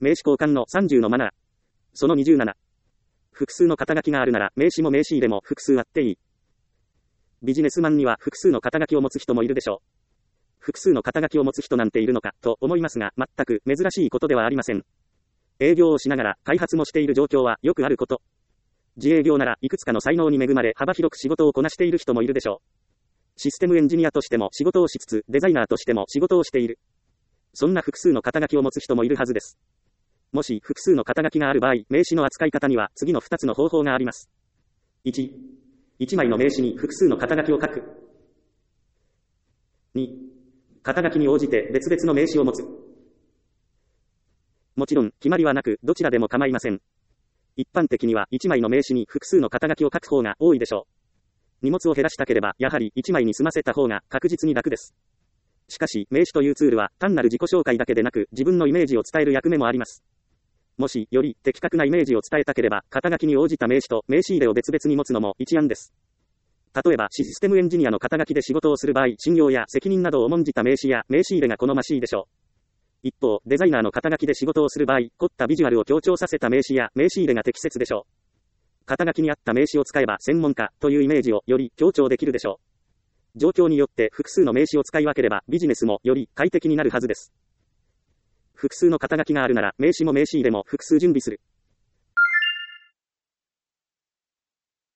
名詞交換の30のマナー。その27。複数の肩書きがあるなら、名詞も名詞入れも複数あっていい。ビジネスマンには複数の肩書きを持つ人もいるでしょう。複数の肩書きを持つ人なんているのか、と思いますが、全く珍しいことではありません。営業をしながら開発もしている状況はよくあること。自営業ならいくつかの才能に恵まれ幅広く仕事をこなしている人もいるでしょう。システムエンジニアとしても仕事をしつつ、デザイナーとしても仕事をしている。そんな複数の肩書きを持つ人もいるはずです。もし複数の肩書きがある場合、名詞の扱い方には次の2つの方法があります。1、1枚の名詞に複数の肩書きを書く。2、肩書きに応じて別々の名詞を持つ。もちろん、決まりはなく、どちらでも構いません。一般的には1枚の名詞に複数の肩書きを書く方が多いでしょう。荷物を減らしたければ、やはり1枚に済ませた方が確実に楽です。しかし、名詞というツールは単なる自己紹介だけでなく、自分のイメージを伝える役目もあります。もし、より的確なイメージを伝えたければ、肩書きに応じた名詞と名詞入れを別々に持つのも一案です。例えば、システムエンジニアの肩書きで仕事をする場合、信用や責任などを重んじた名詞や名詞入れが好ましいでしょう。一方、デザイナーの肩書きで仕事をする場合、凝ったビジュアルを強調させた名詞や名詞入れが適切でしょう。肩書きに合った名詞を使えば専門家というイメージをより強調できるでしょう。状況によって複数の名詞を使い分ければビジネスもより快適になるはずです。複数の肩書きがあるなら名詞も名詞入れも複数準備する。